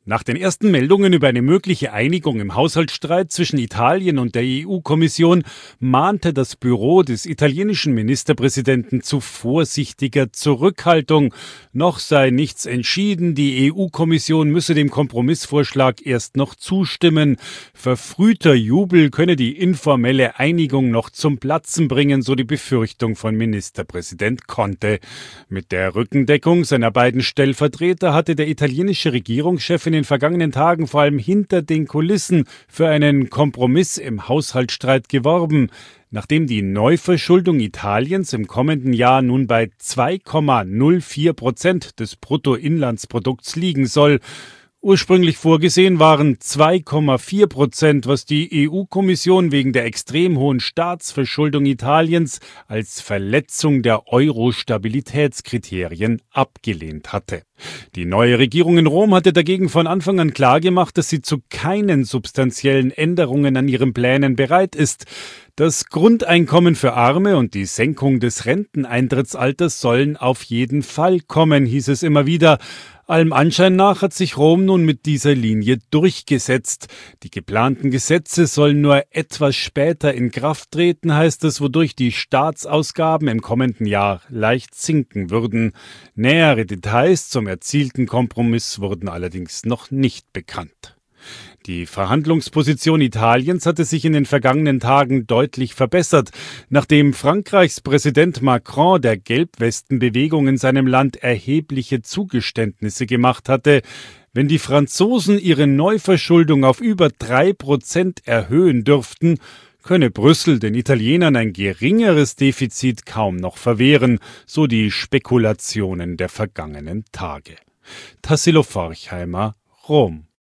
Nach den ersten Meldungen über eine mögliche Einigung im Haushaltsstreit zwischen Italien und der EU-Kommission mahnte das Büro des italienischen Ministerpräsidenten zu vorsichtiger Zurückhaltung. Noch sei nichts entschieden, die EU-Kommission müsse dem Kompromissvorschlag erst noch zustimmen. Verfrühter Jubel könne die informelle Einigung noch zum Platzen bringen, so die Befürchtung von Ministerpräsident Conte. Mit der Rückendeckung seiner beiden Stellvertreter hatte der italienische Regierungschef in den vergangenen Tagen vor allem hinter den Kulissen für einen Kompromiss im Haushaltsstreit geworben. Nachdem die Neuverschuldung Italiens im kommenden Jahr nun bei 2,04% des Bruttoinlandsprodukts liegen soll, ursprünglich vorgesehen waren 2,4%, was die EU-Kommission wegen der extrem hohen Staatsverschuldung Italiens als Verletzung der Euro-Stabilitätskriterien abgelehnt hatte. Die neue Regierung in Rom hatte dagegen von Anfang an klargemacht, dass sie zu keinen substanziellen Änderungen an ihren Plänen bereit ist. Das Grundeinkommen für Arme und die Senkung des Renteneintrittsalters sollen auf jeden Fall kommen, hieß es immer wieder. Allem Anschein nach hat sich Rom nun mit dieser Linie durchgesetzt. Die geplanten Gesetze sollen nur etwas später in Kraft treten, heißt es, wodurch die Staatsausgaben im kommenden Jahr leicht sinken würden. Nähere Details zum erzielten Kompromiss wurden allerdings noch nicht bekannt. Die Verhandlungsposition Italiens hatte sich in den vergangenen Tagen deutlich verbessert, nachdem Frankreichs Präsident Macron der Gelbwestenbewegung in seinem Land erhebliche Zugeständnisse gemacht hatte. Wenn die Franzosen ihre Neuverschuldung auf über 3% erhöhen dürften, könne Brüssel den Italienern ein geringeres Defizit kaum noch verwehren, so die Spekulationen der vergangenen Tage. Tassilo Forchheimer, Rom.